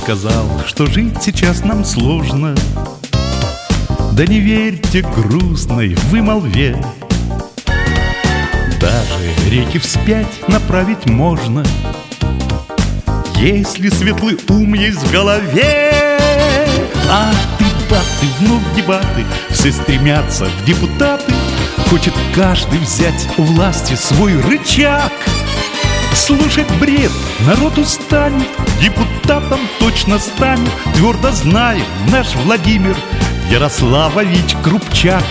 сказал, что жить сейчас нам сложно. Да не верьте грустной вымолве, даже реки вспять направить можно, если светлый ум есть в голове. А дебаты, вновь дебаты, все стремятся в депутаты. Хочет каждый взять у власти свой рычаг. Слушать бред народ устанет, депутатом точно станет, твердо знаем, наш Владимир Ярославович Крупчак.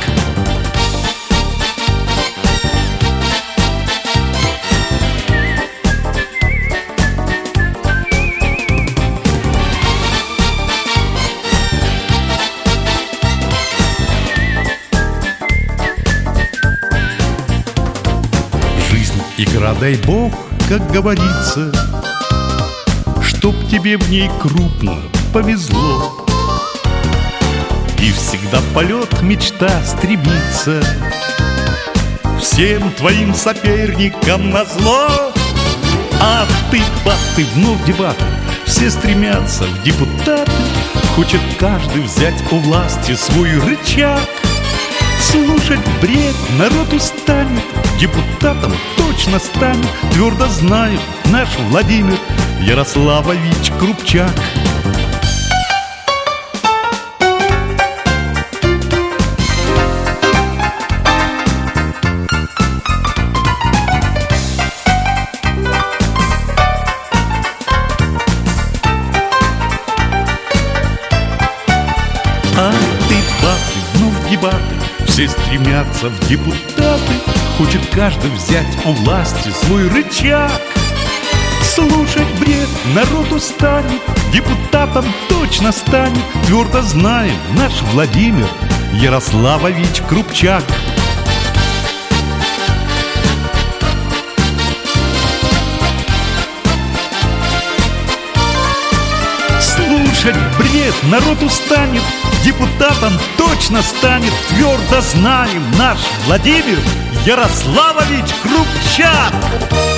Жизнь — игра, дай бог, как говорится, чтоб тебе в ней крупно повезло. И всегда в полет мечта стремится, всем твоим соперникам назло. А дебаты, вновь дебаты, все стремятся в депутаты. Хочет каждый взять у власти свой рычаг. Слушать бред народ устанет, депутатом точно станет, твердо знаю, наш Владимир Ярославович Крупчак. А дебаты, вновь дебаты, все стремятся в депутаты. Хочет каждый взять у власти свой рычаг. Слушать бред народ устанет, депутатом точно станет, твердо знаем, наш Владимир Ярославович Крупчак. Слушать бред народ устанет, депутатом точно станет, твердо знаем, наш Владимир Ярославович Крупчак.